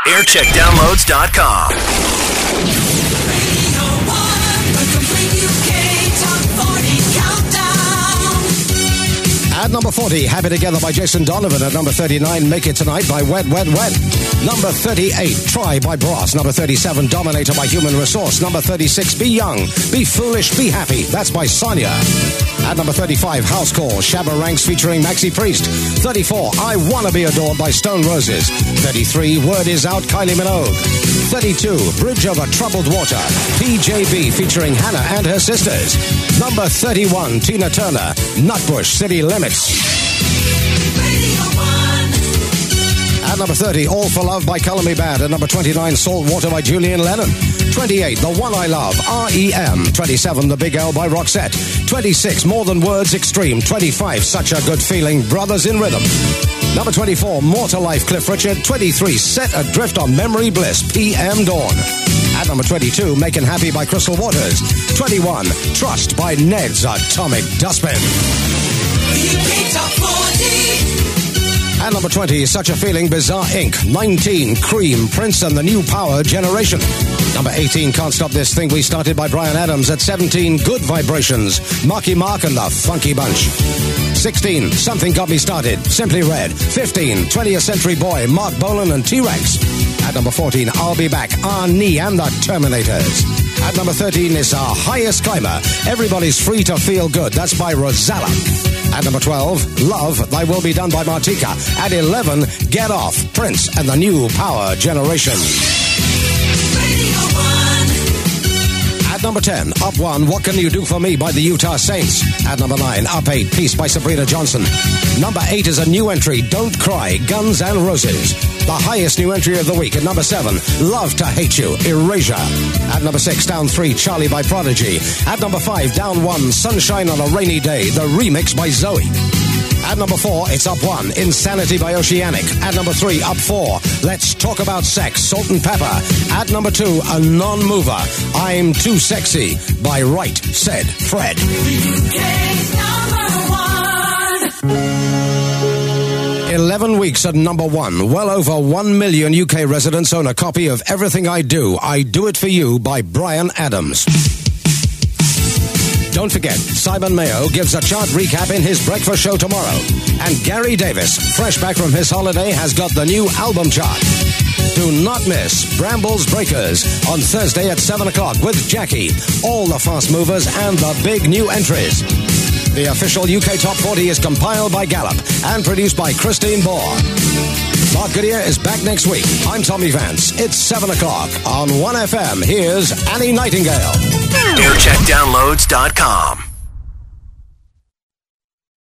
Aircheckdownloads.com. At number 40, Happy Together by Jason Donovan. At number 39, Make It Tonight by Wet, Wet, Wet. Number 38, Try by Bros. Number 37, Dominator by Human Resource. Number 36, Be Young, Be Foolish, Be Happy. That's by Sonia. At number 35, House Call, Shabba Ranks featuring Maxi Priest. 34, I Wanna Be Adored by Stone Roses. 33, Word Is Out, Kylie Minogue. 32, Bridge Over Troubled Water, PJB featuring Hannah and her sisters. Number 31, Tina Turner, Nutbush, City Limits. At number 30, All for Love by Color Me Bad. At number 29, Salt Water by Julian Lennon. 28, The One I Love, R.E.M. 27, The Big L by Roxette. 26, More Than Words, Extreme. 25, Such a Good Feeling, Brothers in Rhythm. Number 24, More to Life, Cliff Richard. 23, Set Adrift on Memory Bliss, P.M. Dawn. At number 22, Making Happy by Crystal Waters. 21, Trust by Ned's Atomic Dustbin. UK Top 40. At number 20, Such a Feeling, Bizarre Inc. 19, Cream, Prince and the New Power Generation. Number 18, Can't Stop This Thing We Started by Bryan Adams. At 17, Good Vibrations, Marky Mark and the Funky Bunch. 16, Something Got Me Started, Simply Red. 15, 20th Century Boy, Mark Bolan and T-Rex. At number 14, I'll Be Back, Arnie and the Terminators. At number 13 is Our Highest Climber, Everybody's Free to Feel Good. That's by Rosella. At number 12, Love, Thy Will Be Done by Martika. At 11, Get Off, Prince and the New Power Generation. At number 10, Up 1, What Can You Do For Me by the Utah Saints. At number 9, Up 8, Peace by Sabrina Johnson. Number 8 is a new entry, Don't Cry, Guns N' Roses. The highest new entry of the week. At number 7, Love to Hate You, Erasure. At number 6, Down 3, Charlie by Prodigy. At number 5, Down 1, Sunshine on a Rainy Day, the remix by Zoe. At number 4, it's Up 1, Insanity by Oceanic. At number 3, Up 4, Let's Talk About Sex, Salt and Pepper. At number 2, a non-mover, I'm Too Sexy by Right Said Fred. UK's number 1. 11 weeks at number 1. Well over 1 million UK residents own a copy of Everything I Do It For You by Bryan Adams. Don't forget, Simon Mayo gives a chart recap in his breakfast show tomorrow. And Gary Davis, fresh back from his holiday, has got the new album chart. Do not miss Brambles Breakers on Thursday at 7 o'clock with Jackie, all the fast movers and the big new entries. The official UK Top 40 is compiled by Gallup and produced by Christine Bohr. Mark Goodyear is back next week. I'm Tommy Vance. It's 7 o'clock on 1FM. Here's Annie Nightingale. Aircheckdownloads.com.